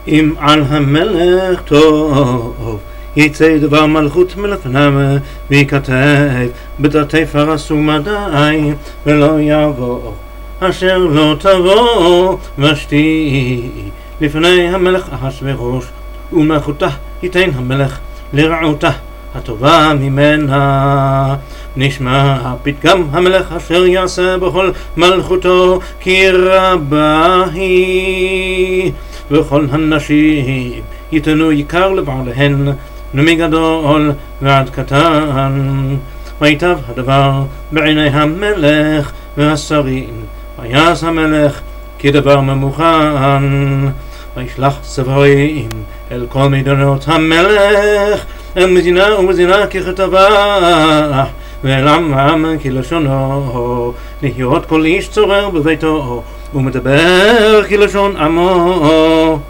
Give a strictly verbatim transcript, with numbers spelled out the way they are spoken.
אם על המלך טוב יצא דבר מלכות מלפניו ויכתב בדתי פרס ומדי ולא יבוא אשר לא תבוא ושתי לפני המלך אחשוורוש ומלכותה ייתן המלך לרעותה הטובה ממנה. נשמע פתגם המלך אשר יעשה בכל מלכותו כי רבה היא וכל הנשים ייתנו יקר לבעליהן ומגדול ועד קטן. ויטב הדבר בעיני המלך והשרים ויעש המלך כדבר ממוכן וישלח ספרים אל כל מדינות המלך אל מדינה ומדינה ככתבה ואל עמם כלשונו להיות כל איש צורר בביתו ומדבר כלשון עמו.